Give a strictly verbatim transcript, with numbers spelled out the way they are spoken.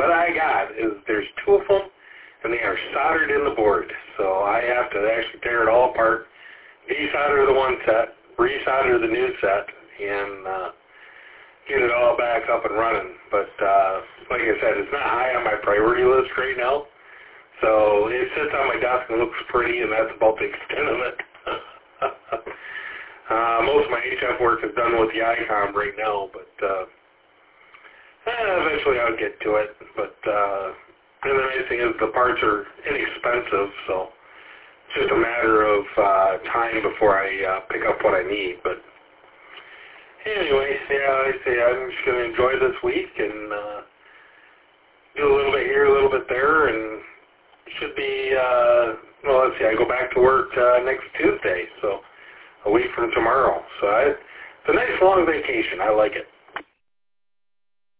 what I got is there's two of them, and they are soldered in the board. So I have to actually tear it all apart, desolder the one set, resolder the new set, and uh, get it all back up and running. But uh, like I said, it's not high on my priority list right now. So it sits on my desk and looks pretty, and that's about the extent of it. uh, most of my H F work is done with the ICOM right now, but uh, eh, eventually I'll get to it. But uh, and the nice thing is the parts are inexpensive, so it's just a matter of uh, time before I uh, pick up what I need. But anyway, yeah, I say I'm just going to enjoy this week and uh, do a little bit here, a little bit there, and should be, uh, well, let's see, I go back to work uh, next Tuesday, so a week from tomorrow. So I, it's a nice long vacation. I like it.